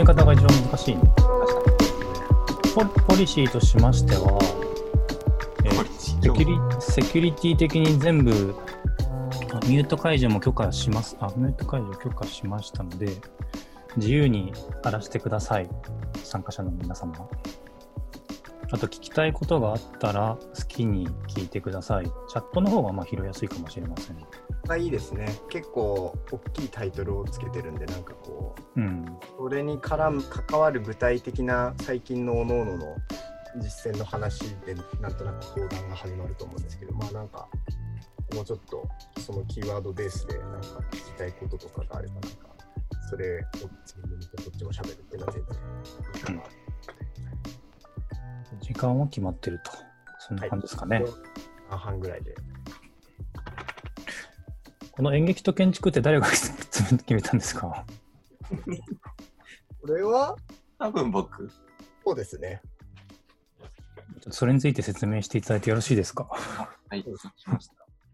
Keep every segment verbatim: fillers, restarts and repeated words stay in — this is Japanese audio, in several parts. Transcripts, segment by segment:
方が一番難しいね。 確かポ、ポリシーとしましては、えーポリシーセキュリ、セキュリティ的に全部あミュート解除も許可します。あ、ミュート解除許可しましたので、自由に荒らしてください。参加者の皆様。あと聞きたいことがあったら好きに聞いてください。チャットの方がまあ拾いやすいかもしれません。 あ、いいですね。結構大きいタイトルをつけてるんで、なんかこう、 うん。 それに絡む関わる具体的な最近の各々の実践の話でなんとなく相談が始まると思うんですけど、まあなんかもうちょっとそのキーワードベースでなんか聞きたいこととかがあれば、なんかそれを次に見てこっちも喋るっていうのは全然いいかな。 時間は決まってると。そんな感じですかね。 半ぐらいで。 この演劇と建築って誰が決めたんですか？ これは多分僕。 そうですね。 ちょっとそれについて説明していただいてよろしいですか？ はい、承知しました。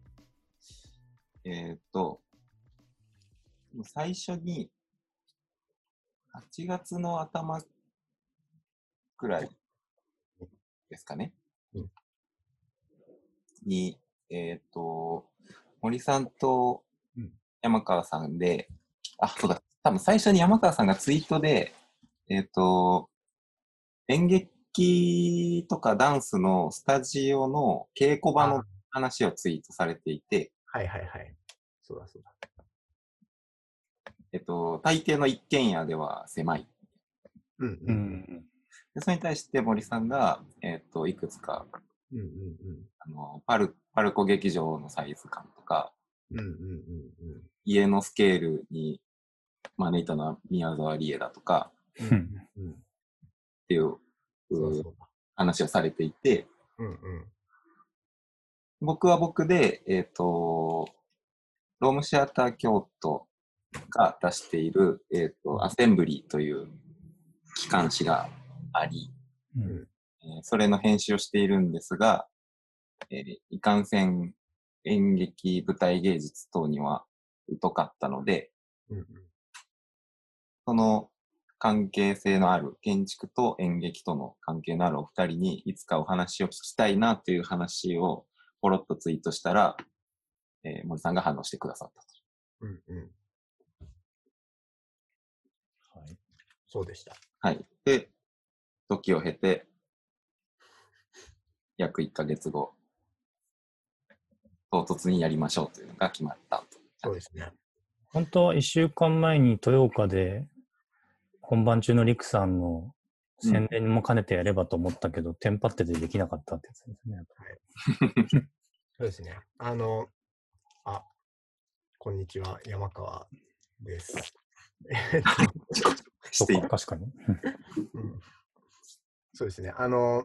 えっと、最初に、はちがつの頭くらいですかね。 うん、 に、えっと、森さんと山川さんで、あ、そうだ、多分最初に山川さんがツイートで、えっと、演劇とかダンスのスタジオの稽古場の話をツイートされていて、 はいはいはい。そうだそうだ。 えっと、大抵の一軒家では狭い。 うんうんうん。 でそれに対して森さんが、えっと、いくつか、 うんうんうん。 あのパル、パルコ劇場のサイズ感とか、 うんうんうんうん。 家のスケールに招いたのは宮沢りえだとか、 うんうんうん。 っていうそうそうだ。 話をされていて、 うんうん。 僕は僕で、えっと、ロームシアター京都が出している、えっと、アセンブリーという機関誌があり、 うんえーそれの編集をしているんですが、えーいかんせん演劇舞台芸術等には疎かったので、 うんうん。 その関係性のある建築と演劇との関係のあるお二人にいつかお話を聞きたいなという話をポロッとツイートしたら、えー森さんが反応してくださったと。 うんうん。 はい。 そうでした。 はい。で、時を経て、約いっかげつご、唐突にやりましょうというのが決まったと。 そうですね。 本当はいっしゅうかんまえに豊岡で本番中のリクさんの宣伝も兼ねてやればと思ったけど、うん、テンパっててできなかったってやつですね。はい、 そうですね。あの、あ、こんにちは、山川です。 そうか、確かに、 うん。そうですね。あの、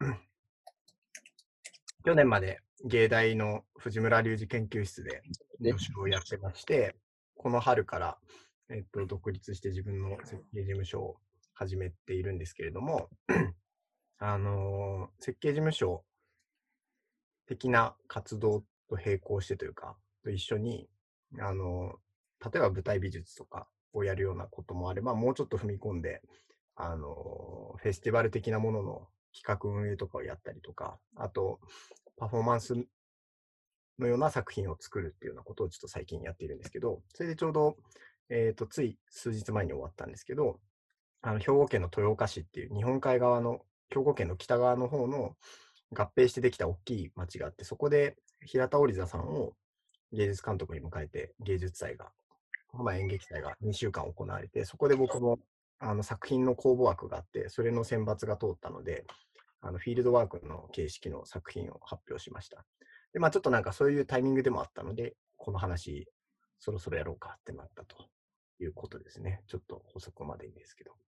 去年まで芸大の藤村隆二研究室で助手をやってまして、この春から、えっと、独立して自分の設計事務所を始めているんですけれども、あのー、設計事務所的な活動と並行してというか、と一緒に、あのー、例えば舞台美術とかをやるようなこともあれば、もうちょっと踏み込んで、あのー、フェスティバル的なものの企画運営とかをやったりとか、あと、パフォーマンスのような作品を作るっていうようなことをちょっと最近やっているんですけど、それでちょうど、えっと、つい数日前に終わったんですけど、あの、兵庫県の豊岡市っていう日本海側の、兵庫県の北側の方の合併してできた大きい町があって、そこで平田織座さんを芸術監督に迎えて芸術祭が、まあ、演劇祭がにしゅうかん行われて、そこで僕もあの作品の公募枠があって、それの選抜が通ったので、あのフィールドワークの形式の作品を発表しました。で、まあちょっとなんかそういうタイミングでもあったので、この話、そろそろやろうかってなったということですね。ちょっと補足までいいんですけど。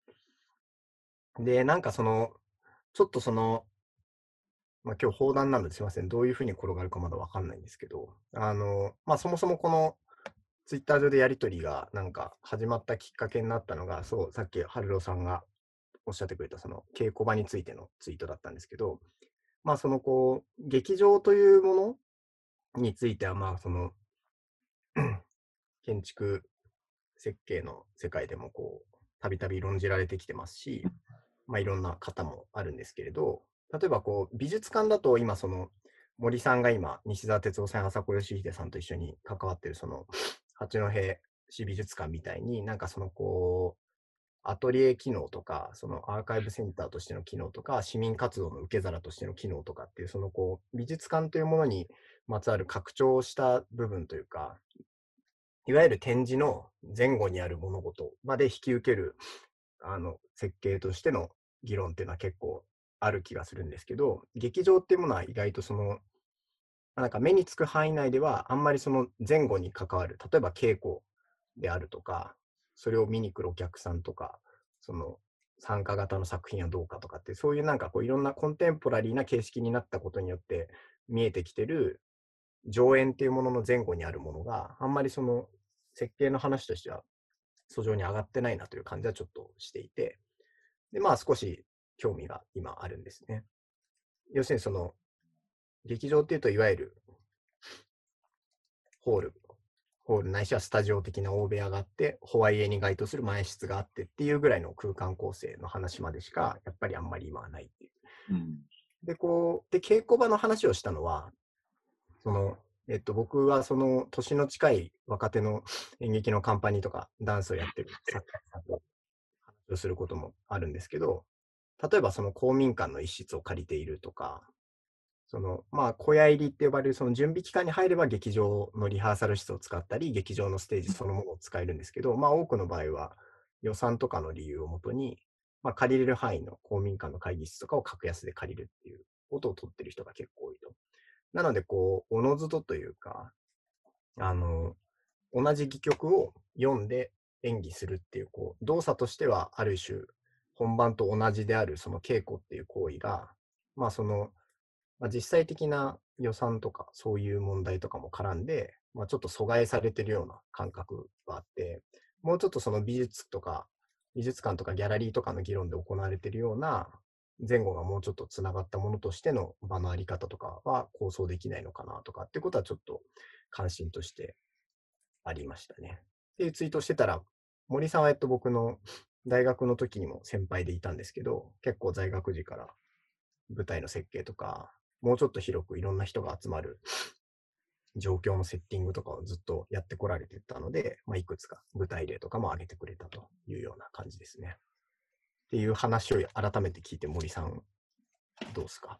で、なんかその、ちょっとその、まあ今日放談なのですいません。どういうふうに転がるかまだわかんないんですけど、あの、まあそもそもこのツイッター上でやりとりがなんか始まったきっかけになったのが、そう、さっき春郎さんがおっしゃってくれたその稽古場についてのツイートだったんですけど、まあそのこう、劇場というものについては、まあその、建築設計の世界でもこう、 たびたび論じられてきてますし、まあ、いろんな方もあるんですけれど、例えばこう美術館だと今その森さんが今西澤哲夫さん、朝子義秀さんと一緒に関わってるその八戸市美術館みたいになんかそのこうアトリエ機能とかそのアーカイブセンターとしての機能とか市民活動の受け皿としての機能とかっていうそのこう美術館というものにまつわる拡張した部分というか、いわゆる展示の前後にある物事まで引き受けるあの設計としての議論っていうのは結構ある気がするんですけど、劇場っていうものは意外とそのなんか目につく範囲内ではあんまりその前後に関わる、例えば稽古であるとか、それを見に来るお客さんとか、その参加型の作品はどうかとかって、そういうなんかこういろんなコンテンポラリーな形式になったことによって見えてきてる上演っていうものの前後にあるものがあんまりその設計の話としては訴状に上がってないなという感じはちょっとしていて、でまあ少し興味が今あるんですね。要するにその劇場っていうといわゆるホール、ホールないしはスタジオ的な大部屋があって、ホワイエに該当する前室があってっていうぐらいの空間構成の話までしかやっぱりあんまり今はないっていう。 うん、 で、こう、で、稽古場の話をしたのは、その、えっと、僕はその年の近い若手の演劇のカンパニーとかダンスをやってる作家さんと話をすることもあるんですけど、例えばその公民館の一室を借りているとか、そのまあ小屋入りって呼ばれるその準備期間に入れば劇場のリハーサル室を使ったり、劇場のステージそのものを使えるんですけど、まあ多くの場合は予算とかの理由をもとに、まあ、借りれる範囲の公民館の会議室とかを格安で借りるっていうことを取ってる人が結構多いと。なので、こう、おのずとというか、あの、同じ戯曲を読んで演技するっていう、こう、動作としてはある種、本番と同じであるその稽古っていう行為が、まあその、まあ、実際的な予算とかそういう問題とかも絡んで、まあ、ちょっと阻害されてるような感覚があって、もうちょっとその美術とか、美術館とかギャラリーとかの議論で行われているような、前後がもうちょっとつながったものとしての場のあり方とかは構想できないのかなとかっていうことはちょっと関心としてありましたね。っていうツイートしてたら、森さんはえっと僕の大学の時にも先輩でいたんですけど、結構在学時から舞台の設計とか、もうちょっと広くいろんな人が集まる状況のセッティングとかをずっとやってこられてたので、まあ、いくつか具体例とかも挙げてくれたというような感じですね。っていう話を改めて聞いて森さん、どうですか？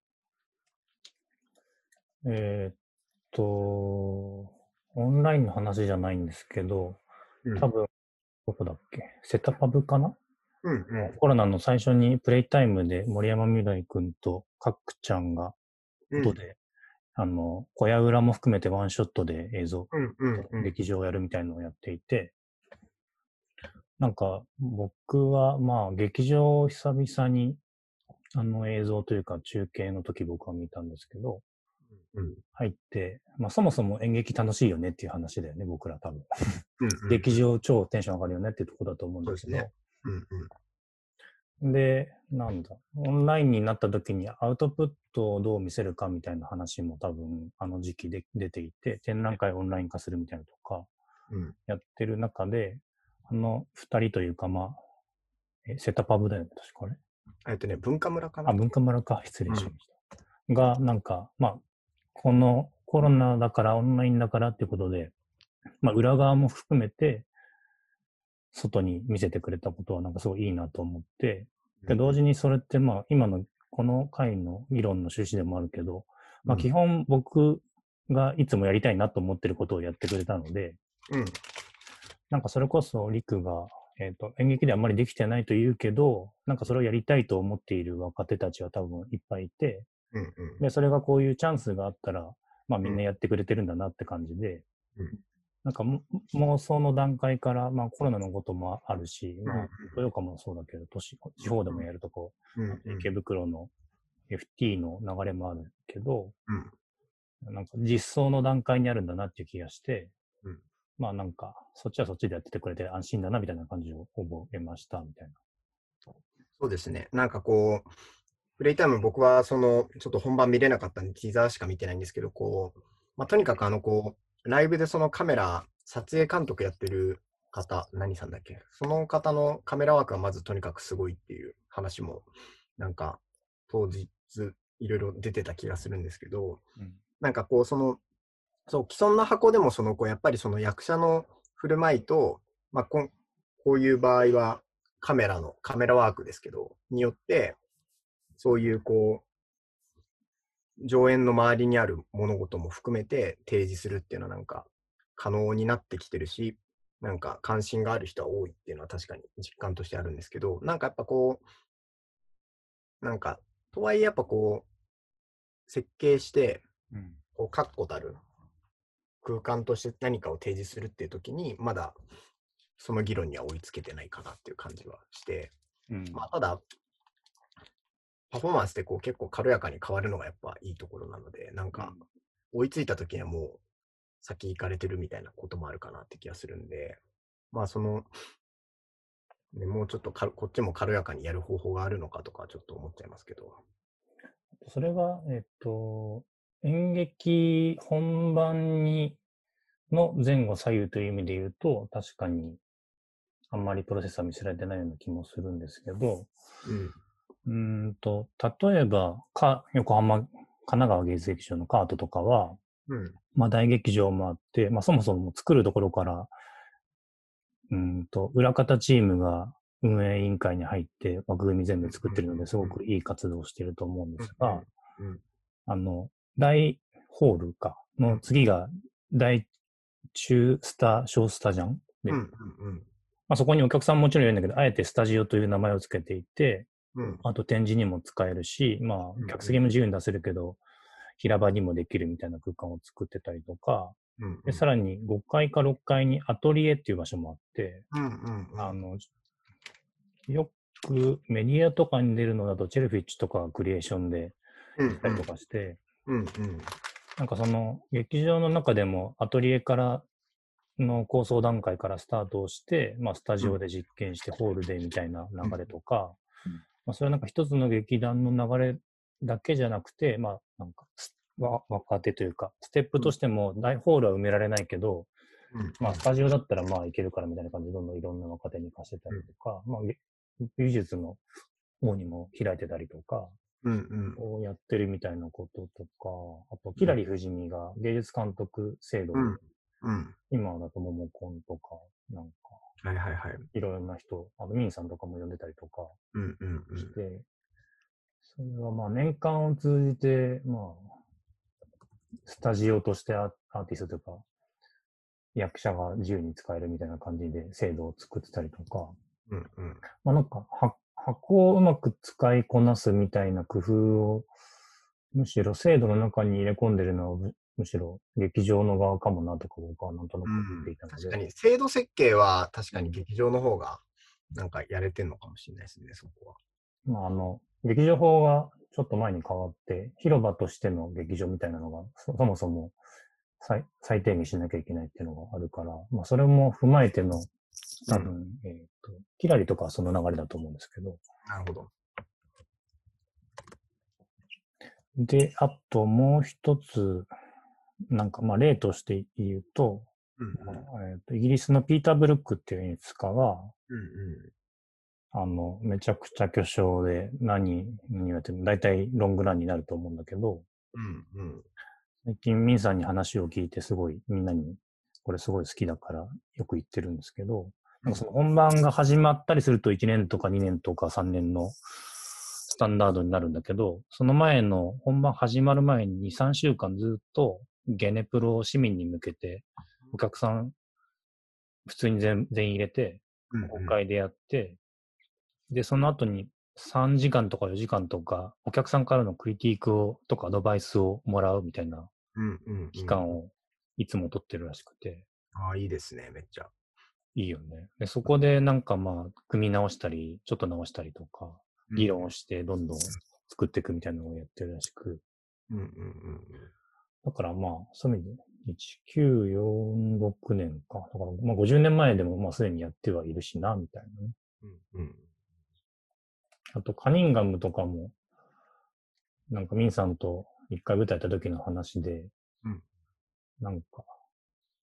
えーっと、オンラインの話じゃないんですけど、 うん、 多分、どこだっけ、セタパブかな、 うんうん、 コロナの最初にプレイタイムで森山未来君とカックちゃんが、ことで、うん、あの、小屋裏も含めてワンショットで映像、 うんうんうん、 劇場をやるみたいなのをやっていて、なんか僕はまあ劇場を久々にあの映像というか中継の時僕は見たんですけど、うん、入って、まあそもそも演劇楽しいよねっていう話だよね、僕ら多分。うんうん、劇場超テンション上がるよねっていうところだと思うんですけど。そうですね。うんうん、で、なんだ、オンラインになった時にアウトプットをどう見せるかみたいな話も多分あの時期で出ていて、展覧会オンライン化するみたいなとか、やってる中で、あの二人というか、まあ、え、セタパブだよね、確かあれ。 えっとね、文化村かな。 あ、文化村か、失礼しました。うん、が、なんか、まあ、このコロナだから、オンラインだからっていうことで、まあ、裏側も含めて、外に見せてくれたことは、なんかすごいいいなと思って、で、同時にそれって、まあ、今のこの回の議論の趣旨でもあるけど、まあ、基本僕がいつもやりたいなと思ってることをやってくれたので、うん、なんかそれこそ、リクが、えっと、演劇であんまりできてないと言うけど、なんかそれをやりたいと思っている若手たちは多分いっぱいいて、うんうん、で、それがこういうチャンスがあったら、まあみんなやってくれてるんだなって感じで、うん、なんか妄想の段階から、まあコロナのこともあるし、うん、まあ豊岡もそうだけど、都市、地方でもやるとこ、うんうん、池袋の エフティー の流れもあるけど、うん、なんか実装の段階にあるんだなっていう気がして、うん、まあなんか、そっちはそっちでやっててくれて安心だなみたいな感じを覚えましたみたいな。 そうですね。なんかこう、プレイタイム僕はその、ちょっと本番見れなかったんで、ティザーしか見てないんですけど、こう、まあとにかくあのこう、ライブでそのカメラ、撮影監督やってる方、何さんだっけ、その方のカメラワークがまずとにかくすごいっていう話も、なんか当日いろいろ出てた気がするんですけど、うん、なんかこう、その、そう、既存の箱でもそのこう、やっぱりその役者の振る舞いと、まあ、こ, こういう場合はカメラの、カメラワークですけど、によって、そういうこう、上演の周りにある物事も含めて提示するっていうのはなんか可能になってきてるし、なんか関心がある人は多いっていうのは確かに実感としてあるんですけど、なんかやっぱこう、なんか、とはいえやっぱこう、設計して、こう確固たる空間として何かを提示するっていう時に、まだその議論には追いつけてないかなっていう感じはして、うん、まあただ、パフォーマンスってこう結構軽やかに変わるのがやっぱいいところなので、なんか追いついた時にはもう先行かれてるみたいなこともあるかなって気がするんで、まあその、ね、もうちょっとかこっちも軽やかにやる方法があるのかとかちょっと思っちゃいますけど。 それが、えっと、演劇本番にの前後左右という意味で言うと、確かにあんまりプロセスは見せられてないような気もするんですけど、うん、うーんと、例えば、か、横浜、神奈川芸術劇場のカートとかは、うん、まあ大劇場もあって、まあそもそも作るところから、うんと、裏方チームが運営委員会に入って枠組み全部作ってるのですごくいい活動をしていると思うんですが、うんうん、あの、大ホールかの次が大中スタ、小スタじゃんで、うんうんうんまあ、そこにお客さんもちろんいるんだけど、あえてスタジオという名前をつけていて、うん、あと展示にも使えるし、まあ、客席も自由に出せるけど、平場にもできるみたいな空間を作ってたりとか、うんうん、でさらにごかいかろっかいにアトリエっていう場所もあって、うんうんうん、あのよくメディアとかに出るのだと、チェルフィッチとかクリエーションで行ったりとかして、うんうんうん、なんかその劇場の中でもアトリエからの構想段階からスタートをして、まあ、スタジオで実験してホールでみたいな流れとか、うん、まあ、それはなんか一つの劇団の流れだけじゃなくて、まあ、なんか若手というか、ステップとしても大ホールは埋められないけど、うん、まあ、スタジオだったらまあいけるからみたいな感じで、どんどんいろんな若手に貸してたりとか、うん、まあ、美術の方にも開いてたりとか、うんうん、をやってるみたいなこととか、あと、キラリ夫人が芸術監督制度で、うんうん、今だとモモコンとか、なんか、はいはいはい。いろんな人、あのミンさんとかも呼んでたりとかして、うんうんうん、それはまあ年間を通じて、まあ、スタジオとしてアーティストというか、役者が自由に使えるみたいな感じで制度を作ってたりとか、うんうん、まあなんか箱をうまく使いこなすみたいな工夫を、むしろ制度の中に入れ込んでるのは、むしろ劇場の側かもなとか僕はなんとなく思っていたので、 うん、確かに制度設計は確かに劇場の方がなんかやれてるのかもしれないですね、そこは。 まああの、劇場法がちょっと前に変わって、広場としての劇場みたいなのがそ, そもそも最最低限しなきゃいけないっていうのがあるから、まあそれも踏まえての多分、うん、えっ、ー、と、キラリとかはその流れだと思うんですけど。 なるほど。 で、あともう一つ、なんかまあ例として言うと、うんうんえー、とイギリスのピーター・ブルックっていう演出家が、うんうん、あの、めちゃくちゃ巨匠で何、何言われても大体ロングランになると思うんだけど、うんうん、最近ミンさんに話を聞いてすごいみんなにこれすごい好きだからよく言ってるんですけど、なんかその本番が始まったりするといちねんとかにねんとかさんねんのスタンダードになるんだけど、その前の本番始まる前にに、さんしゅうかんずっとゲネプロを市民に向けてお客さん普通に 全, 全員入れて公開でやって、うんうん、でその後にさんじかんとかよじかんとかお客さんからのクリティークをとかアドバイスをもらうみたいな期間をいつも取ってるらしくて、 うんうんうん、ああいいですね、めっちゃいいよね。でそこでなんかまあ組み直したりちょっと直したりとか議論をしてどんどん作っていくみたいなのをやってるらしく、うんうんうん、だからまあそういう意味でいちきゅうよんろくねんか。だからまあごじゅうねんまえでもまあすでにやってはいるしな、みたいなね。うんうん、あとカニンガムとかも、なんかミンさんと一回舞台やった時の話で、うん、なんか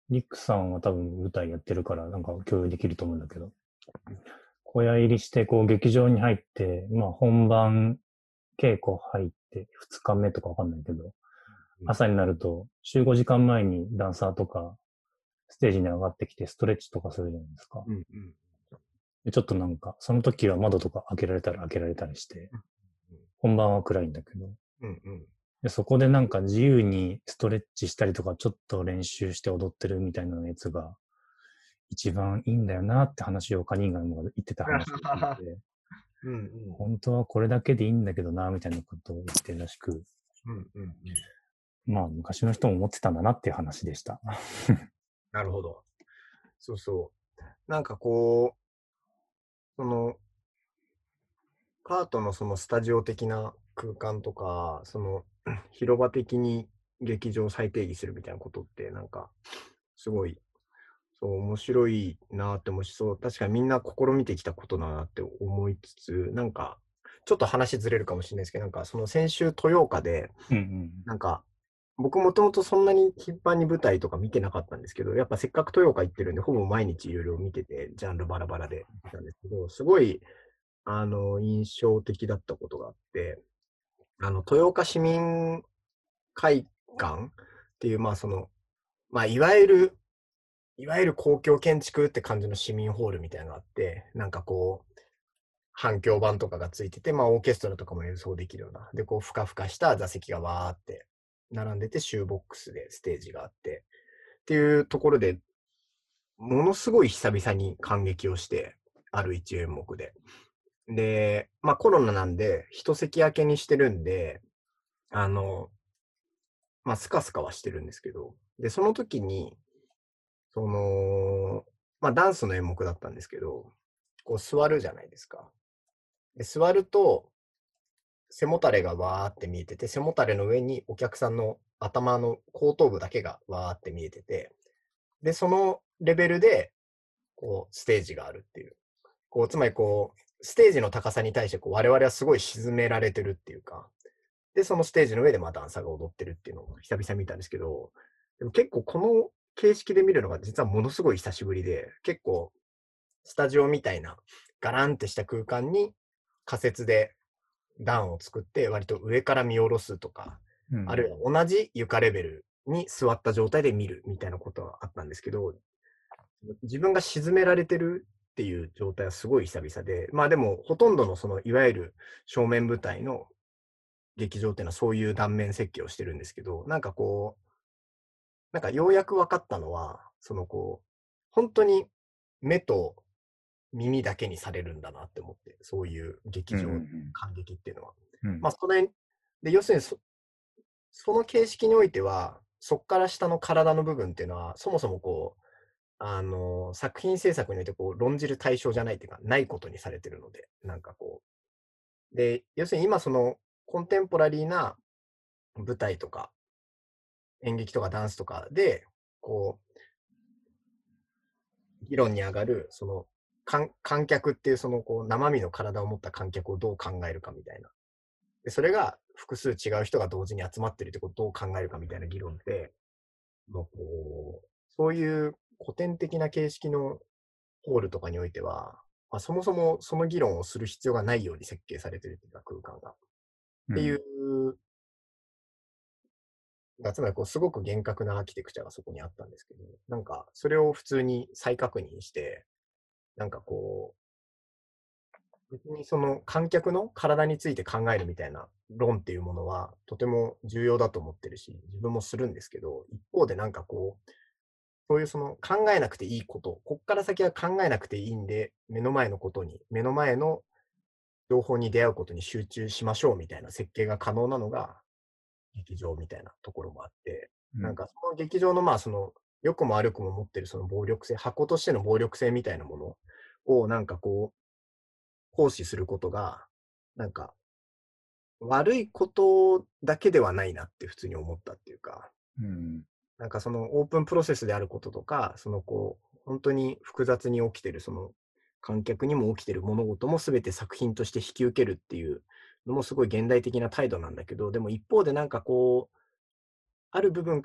リックさんは多分舞台やってるからなんか共有できると思うんだけど、小屋入りしてこう劇場に入って、まあ本番稽古入ってふつかめとかわかんないけど、朝になると集合時間前にダンサーとかステージに上がってきてストレッチとかするじゃないですか。 うんうん、 でちょっとなんか、その時は窓とか開けられたり開けられたりして、本番は暗いんだけど、 うんうん、 でそこでなんか自由にストレッチしたりとかちょっと練習して踊ってるみたいなやつが一番いいんだよなって話をカニンガムが言ってた話を聞いて、 うんうん、 本当はこれだけでいいんだけどなみたいなことを言ってるらしく、 うんうんうん、 まあ昔の人も思ってたんだなっていう話でした。 なるほど。そうそう。なんかこう、その、パートのそのスタジオ的な空間とか、その広場的に劇場を再定義するみたいなことって、なんか、すごい、そう、面白いなって思うし、そう、確かにみんな試みてきたことだなって思いつつ、なんか、ちょっと話ずれるかもしれないですけど、なんか、その先週豊岡で、 うんうん、 なんか、僕もともとそんなに頻繁に舞台とか見てなかったんですけど、やっぱせっかく豊岡行ってるんで、ほぼ毎日いろいろ見てて、ジャンルバラバラで見てたんですけど、すごい、あの、印象的だったことがあって、あの、豊岡市民会館っていう、まあその、まあいわゆる、いわゆる公共建築って感じの市民ホールみたいなのがあって、なんかこう、反響板とかがついてて、まあオーケストラとかも演奏できるような。で、こう、ふかふかした座席がわーって並んでて、シューボックスでステージがあって、っていうところで、ものすごい久々に感激をして、ある一演目で。で、まあコロナなんで、一席空けにしてるんで、あの、まあスカスカはしてるんですけど、で、その時に、その、まあダンスの演目だったんですけど、こう座るじゃないですか。で座ると、背もたれがわーって見えてて、背もたれの上にお客さんの頭の後頭部だけがわーって見えてて、で、そのレベルで、こう、ステージがあるっていう。こう、つまりこう、ステージの高さに対してこう我々はすごい沈められてるっていうか、で、そのステージの上でまあダンサーが踊ってるっていうのを久々見たんですけど、でも結構この形式で見るのが実はものすごい久しぶりで、結構スタジオみたいなガランってした空間に仮設で段を作って割と上から見下ろすとか、うん、あるいは同じ床レベルに座った状態で見るみたいなことはあったんですけど、自分が沈められてるっていう状態はすごい久々で、まあでもほとんどのそのいわゆる正面舞台の劇場っていうのはそういう断面設計をしてるんですけど、なんかこう、なんかようやく分かったのは、そのこう、本当に目と耳だけにされるんだなって思って、そういう劇場、感激っていうのは。うんうん、まあそれで、要するにそ、その形式においては、そこから下の体の部分っていうのは、そもそもこう、あの、作品制作においてこう論じる対象じゃないっていうか、ないことにされてるので、なんかこう。で、要するに今そのコンテンポラリーな舞台とか、演劇とかダンスとかで、こう、議論に上がる、その、観観客っていうそのこう生身の体を持った観客をどう考えるかみたいな。で、それが複数違う人が同時に集まってるってことをどう考えるかみたいな議論で、こうそういう古典的な形式のホールとかにおいては、まあ、そもそもその議論をする必要がないように設計されてるっていうか空間が。っていう、うん、つまりこうすごく厳格なアーキテクチャがそこにあったんですけど、なんかそれを普通に再確認して、なんかこう、別にその観客の体について考えるみたいな論っていうものはとても重要だと思ってるし、自分もするんですけど、一方でなんかこう、そういうその考えなくていいこと、こっから先は考えなくていいんで、目の前のことに、目の前の情報に出会うことに集中しましょうみたいな設計が可能なのが劇場みたいなところもあって、うん、なんかその劇場のまあその良くも悪くも持ってるその暴力性、箱としての暴力性みたいなものをなんかこう行使することがなんか悪いことだけではないなって普通に思ったっていうか、うん、なんかそのオープンプロセスであることとか、そのこう本当に複雑に起きてるその観客にも起きてる物事も全て作品として引き受けるっていうのもすごい現代的な態度なんだけど、でも一方でなんかこう、ある部分から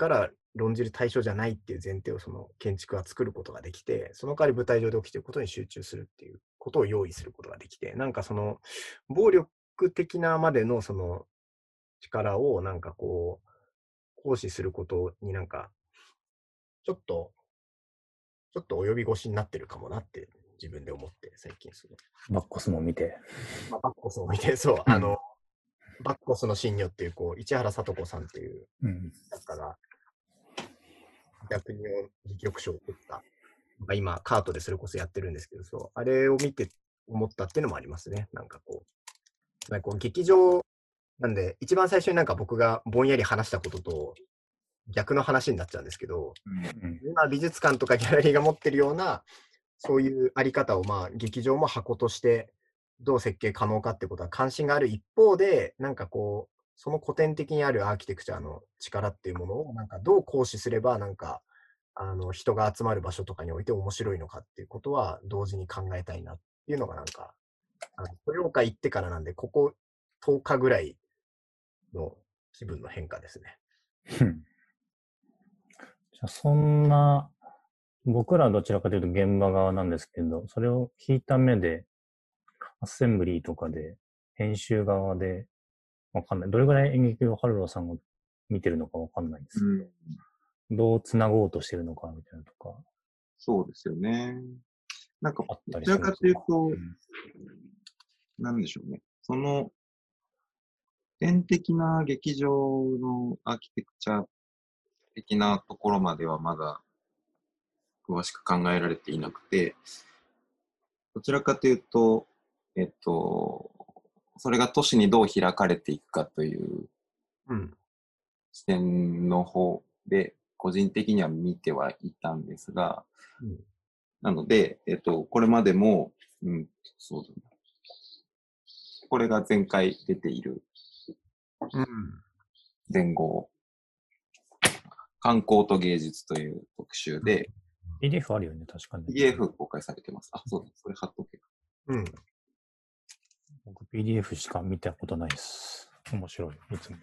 論じる対象じゃないっていう前提をその建築は作ることができて、その代わり舞台上で起きていることに集中するっていうことを用意することができて、なんかその暴力的なまでのその力をなんかこう行使することになんかちょっとちょっと及び腰になってるかもなって自分で思って最近そのバッコスも見て。 まあ、バッコスを見て、そう、あの、バッコスの真女っていう、こう、市原さと子さんっていううん。 作家が、逆に戯曲賞を取った、まあ、今、カートでそれこそやってるんですけど、そう、あれを見て思ったっていうのもありますね。なんかこう、なんかこう劇場、なんで、一番最初になんか僕がぼんやり話したことと逆の話になっちゃうんですけど、 うん。 今、美術館とかギャラリーが持ってるような、そういうあり方を、まあ、劇場も箱としてどう設計可能かってことは関心がある一方で、なんかこう、その古典的にあるアーキテクチャの力っていうものを、なんかどう行使すれば、なんか、あの、人が集まる場所とかにおいて面白いのかっていうことは、同時に考えたいなっていうのが、なんか、あの豊岡行ってからなんで、こことおかぐらいの気分の変化ですね。 うんじゃあそんな、僕らはどちらかというと現場側なんですけど、それを聞いた目で、アッセンブリーとかで、編集側で、わかんない。どれぐらい演劇を春郎さんが見てるのかわかんないですけど、 うん、 どう繋ごうとしてるのかみたいなとか、 そうですよね。なんか、 あったどりするんですか？ ちらかというと、 うんなんでしょうね。その、典的な劇場のアーキテクチャ的なところまではまだ詳しく考えられていなくて、どちらかというと、えっと、それが都市にどう開かれていくかといううん。 視点の方で、個人的には見てはいたんですが、 うん、 なので、えっと、これまでも、うん、そうだな。これが前回出ているうん。 前後、観光と芸術という特集で、 ピーディーエフ あるよね、確かに。 ピーディーエフ 公開されてます。あ、そうだ、それ貼っとけ。 うん。 僕 ピーディーエフ しか見たことないです。面白い、いつも。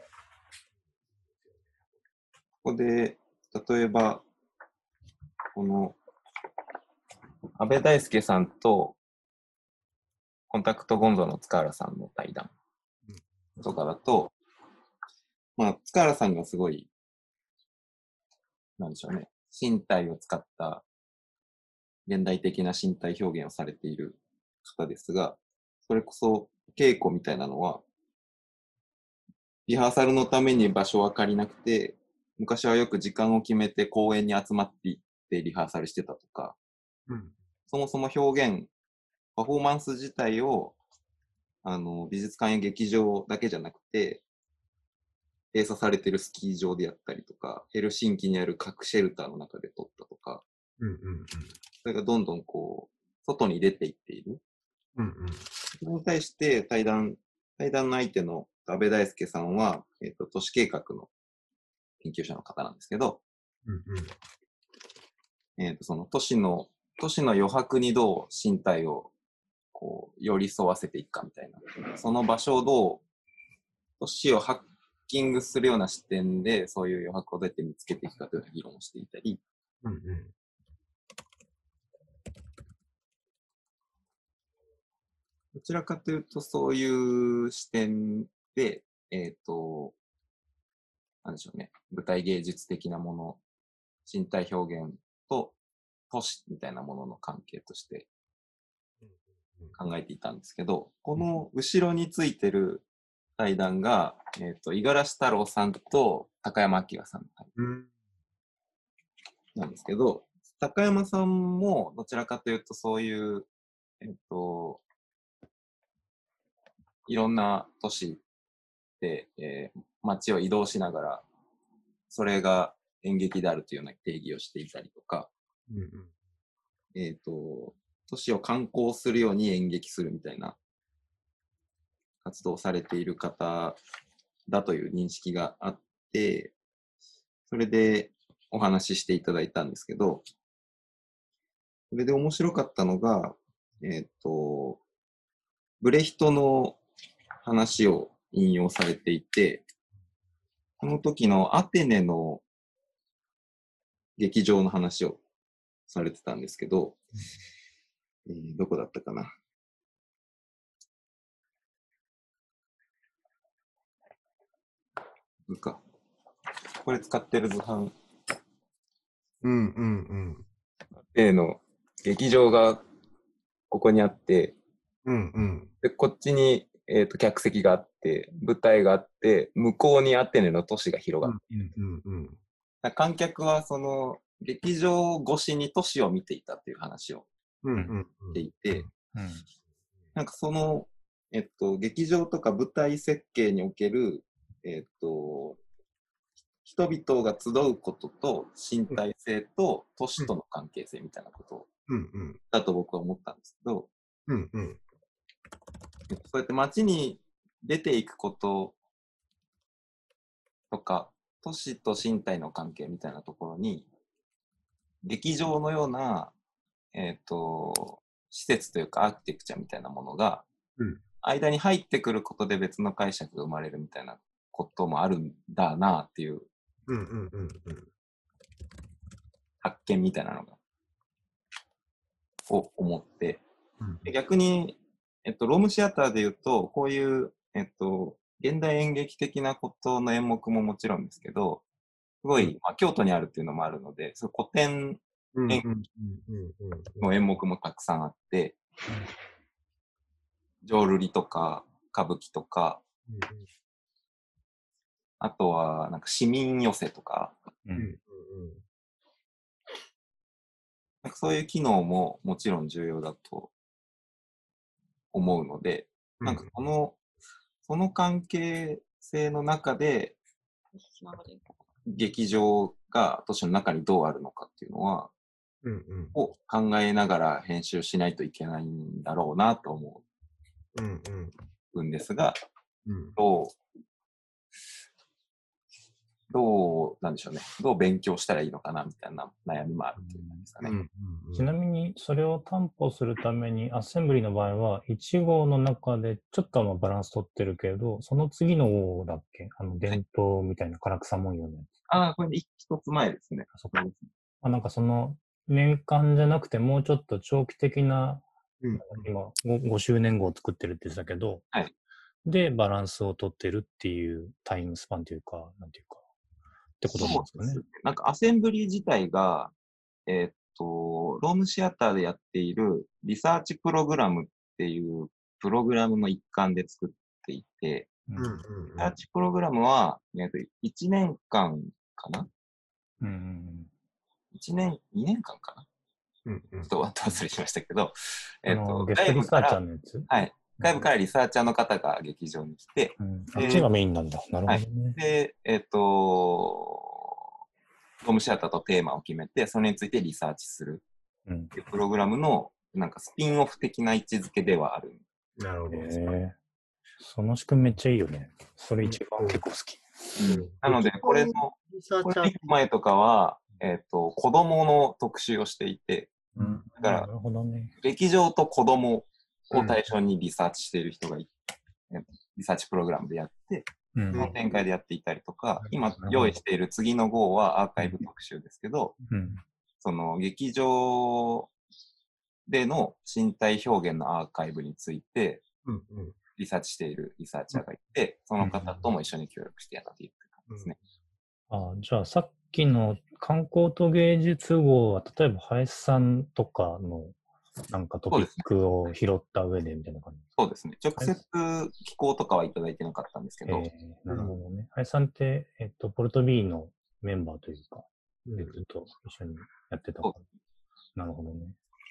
ここで、例えば、この、安倍大輔さんと、コンタクトゴンゾの塚原さんの対談とかだと、まあ、塚原さんがすごい、なんでしょうね、身体を使った現代的な身体表現をされている方ですが、それこそ稽古みたいなのは、リハーサルのために場所は借りなくて、昔はよく時間を決めて公園に集まっていってリハーサルしてたとか、 うん。 そもそも表現、パフォーマンス自体をあの美術館や劇場だけじゃなくて、閉鎖されているスキー場でやったりとか、ヘルシンキにある核シェルターの中で撮ったとか、 うん。うん。 それがどんどんこう、外に出ていっている。 うん。うん。 それに対して対談、対談の相手の安倍大輔さんは、えっと、都市計画の研究者の方なんですけど、 うん。うん。 えっと、その都市の、都市の余白にどう身体をこう寄り添わせていくかみたいな。その場所をどう、都市をハッキングするような視点で、そういう余白をどうやって見つけていくかという議論をしていたり、 うん。うん。 どちらかというと、そういう視点で、えっと、なんでしょうね、舞台芸術的なもの、身体表現と都市みたいなものの関係として考えていたんですけど、この後ろについてる対談が、えっと、五十嵐太郎さんと高山明さんなんですけど、高山さんもどちらかというとそういう、えっと、いろんな都市で、えー、街を移動しながら、それが演劇であるというような定義をしていたりとか、 うん。うん。 えっと、都市を観光するように演劇するみたいな活動をされている方だという認識があって、それでお話ししていただいたんですけど、それで面白かったのが、えっと、ブレヒトの話を引用されていて、この時のアテネの劇場の話をされてたんですけど、えー、どこだったかな。図か。これ使ってる図版。 うんうんうん。 A の劇場がここにあって、 うんうん。 でこっちに、えーと、客席があって、舞台があって、向こうにアテネの都市が広がっている。 うんうんうん、観客はその劇場越しに都市を見ていたっていう話をしていて、なんかその、えっと、劇場とか舞台設計における、えっと、人々が集うことと身体性と都市との関係性みたいなことだと僕は思ったんですけど、 うんうん、 そうやって街に出ていくこととか都市と身体の関係みたいなところに劇場のような、えーと、施設というかアーキテクチャみたいなものが、うん、間に入ってくることで別の解釈が生まれるみたいなこともあるんだなっていう発見みたいなのがを思って、で逆に、えっと、ロームシアターでいうとこういう、えっと、現代演劇的なことの演目ももちろんですけどすごい、うんまあ、京都にあるっていうのもあるのでそ古典演劇の演目もたくさんあって、浄瑠璃とか歌舞伎とか、うん、あとはなんか市民寄せとか、うん、なんかそういう機能ももちろん重要だと思うので、うん、なんかこのその関係性の中で劇場が都市の中にどうあるのかっていうのは、うんうん、を考えながら編集しないといけないんだろうなと思うんですが、うんうん、どうどうなんでしょうね、どう勉強したらいいのかなみたいな悩みもあるっていうんですかね。うんうんうん、ちなみにそれを担保するためにアッセンブリの場合はいち号の中でちょっとまあバランス取ってるけどその次の号だっけあの伝統みたいな唐草文様のやつ、 はい、ああこれ一つ前ですね。 あそこあなんかその年間じゃなくてもうちょっと長期的な、うん、今 5, ごしゅうねん号を作ってるって言ってたけど、はい、でバランスを取ってるっていうタイムスパンというかなんていうかってことなんですかね。 なんかアセンブリ自体が、えー、っと、ロームシアターでやっているリサーチプログラムっていうプログラムの一環で作っていて、うんうんうん、リサーチプログラムは、えー、っといちねんかんかな、うんうん、いちねん、にねんかんかな、うんうん、ちょっと忘れしましたけど、 えー、っと外部から、 はい、外部からリサーチャーの方が劇場に来て、 うん、あっちがメインなんだ。なるほどね。 はい、で、えっ、ー、と、ロームシアターとテーマを決めて、それについてリサーチするっていうプログラムの、なんかスピンオフ的な位置づけではある。 なるほど。 へその仕組みめっちゃいいよね。それ一番結構好き。 うん、なので、これの、これの前とかは、えっ、ー、と、子供の特集をしていて、うん、だから、なるほどね、劇場と子供を対象にリサーチしている人がいて、うん、リサーチプログラムでやって、うん、その展開でやっていたりとか、うん、今用意している次の号はアーカイブ特集ですけど、うん、その劇場での身体表現のアーカイブについてリサーチしているリサーチャーがいて、その方とも一緒に協力してやっているという感じですね。 うん、あじゃあさっきの観光と芸術号は例えば林さんとかのなんかトピックを拾った上でみたいな感じですか？そうですね。直接寄稿とかはいただいてなかったんですけど。えー、なるほどね。林さんって、えっと、ポルト B のメンバーというか、うん、ずっと一緒にやってたから。なるほどね。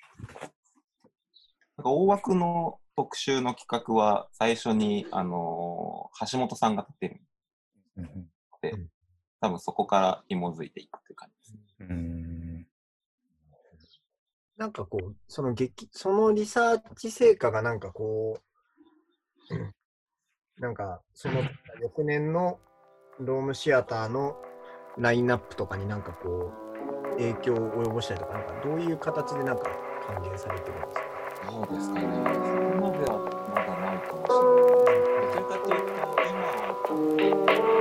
なんか大枠の特集の企画は最初に、あのー、橋本さんが立ってるので、うん、多分そこから紐づいていくっていう感じですね。うんなんかこう、その劇、そのリサーチ成果がなんかこう、うん、なんかその翌年のロームシアターのラインナップとかになんかこう、影響を及ぼしたりとか、なんかどういう形でなんか還元されてるんですか？ そうですかね。そこまではまだないかもしれない。どちらかというと、今は、